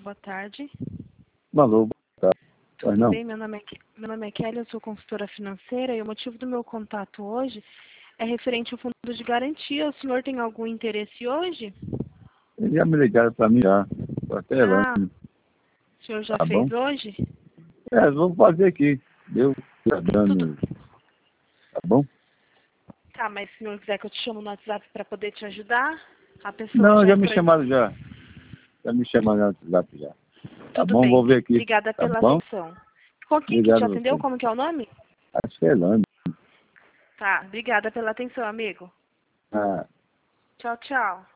boa tarde. Alô, boa tarde. Tudo bem? Meu nome é Kelly, eu sou consultora financeira e o motivo do meu contato hoje é referente ao fundo de garantia. O senhor tem algum interesse hoje? Eles já me ligaram para mim já. Tô até Ah, lá. o senhor já Tá fez bom? hoje? Vamos fazer aqui. Deu, tá Tudo. dando. Tá bom? Tá, mas se o senhor quiser que eu te chamo no WhatsApp para poder te ajudar, a pessoa Não, já já me entrou em... chamaram já. Já me chamaram no WhatsApp já. Tá Tudo bom, bem, vou ver aqui. obrigada Tá pela bom? atenção. Com quem que te Obrigado a atendeu? você. Como que é o nome? Acho que é Elane. Tá, obrigada pela atenção, amigo. Ah. Tchau, tchau.